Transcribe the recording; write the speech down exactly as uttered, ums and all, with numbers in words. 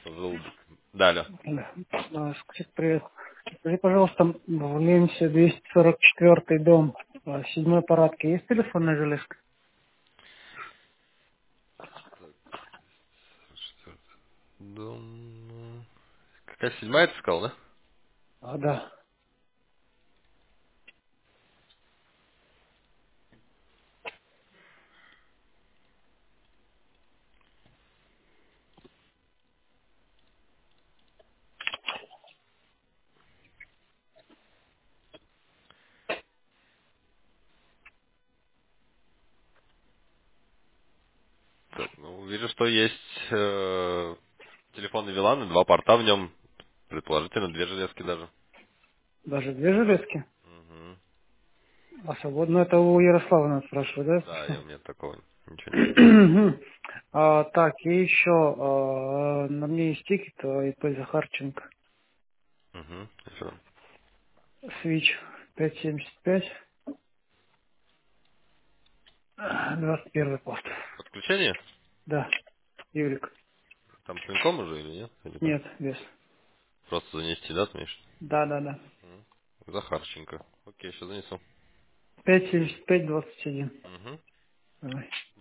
Желудок. Да, алло. Да. А, Скажите, привет. Скажи, пожалуйста, в Ленсе двести сорок четвёртый дом, а, седьмой парадке, есть телефонная железка? Четвертый дом. Какая седьмая ты сказал, да? А, да. Так, ну, вижу, что есть э, телефонный Вилан и два порта в нем. Предположительно, две железки даже. Даже две железки? Мгм. А свободно это у Ярослава надо спрашивать, да? Да, я, у меня такого ничего нет. Мгм. А, так, и еще, а, на мне есть тикет а, И П Захарченко. Угу. Хорошо. Свич пятьсот семьдесят пять, двадцать первый пост. Подключение? Да, Юрик. Там пинком уже или нет? Или как? Нет, без. Просто занести, да, ты имеешь? Да, да, да. Мгм. Захарченко. Окей, сейчас занесу. пять семьдесят пять двадцать один. Угу. Давай.